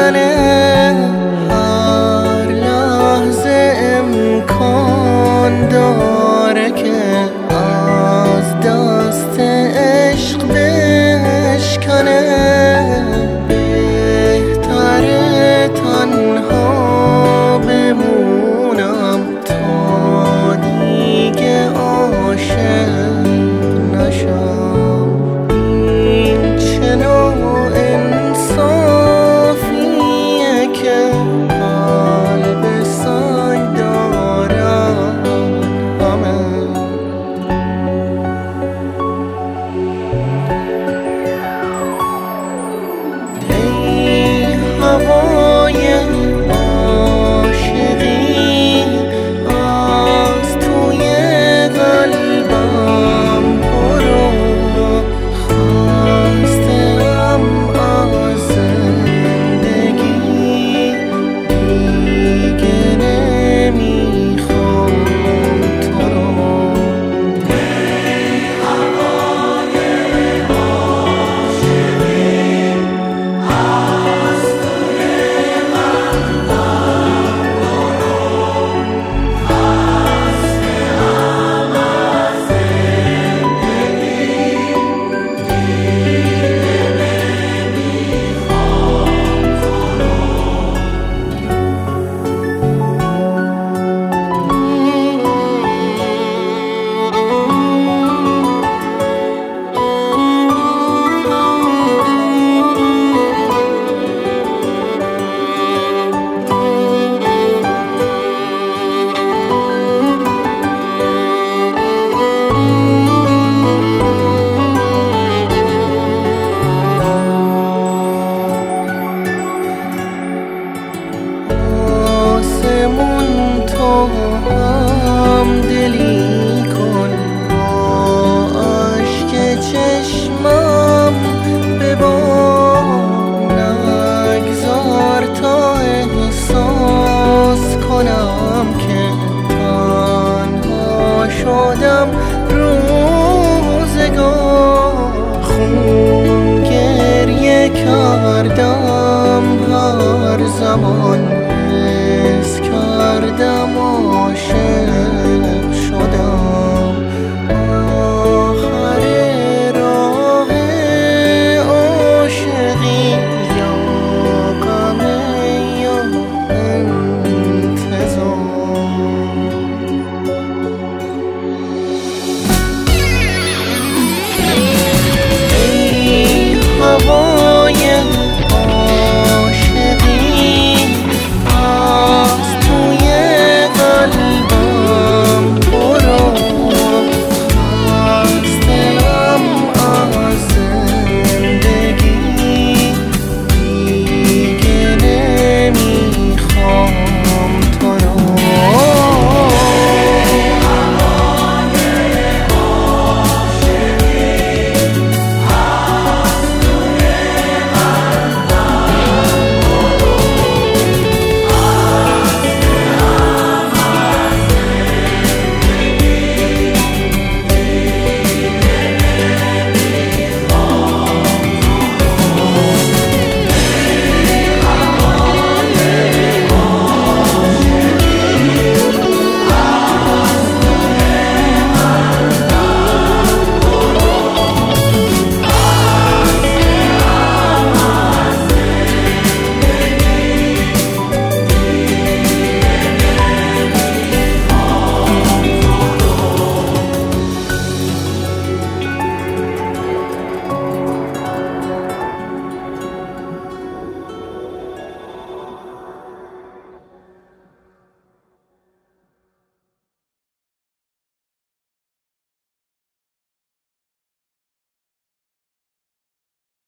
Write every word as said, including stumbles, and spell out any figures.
میزنه، هر لحظه امکان داره که از دست عشق بشکنه. بهتره تنها بمونم تا دیگه عاشق نشم. این چه نوع انصافیه که قلب سنگ دارم همه. ای هوای عاشقی از توی قلبم برو، خسته‌ام از زندگی دیگه نمیخوام تو رو. هم دلی کن با اشک چشمم ببار، نگذار تا احساس کنم که تنها شدم روزگار. خون گریه کردم هر زمان حس کردم عاشق شدم. آخر راه عاشقی یا غم یا انتظار. ای هوا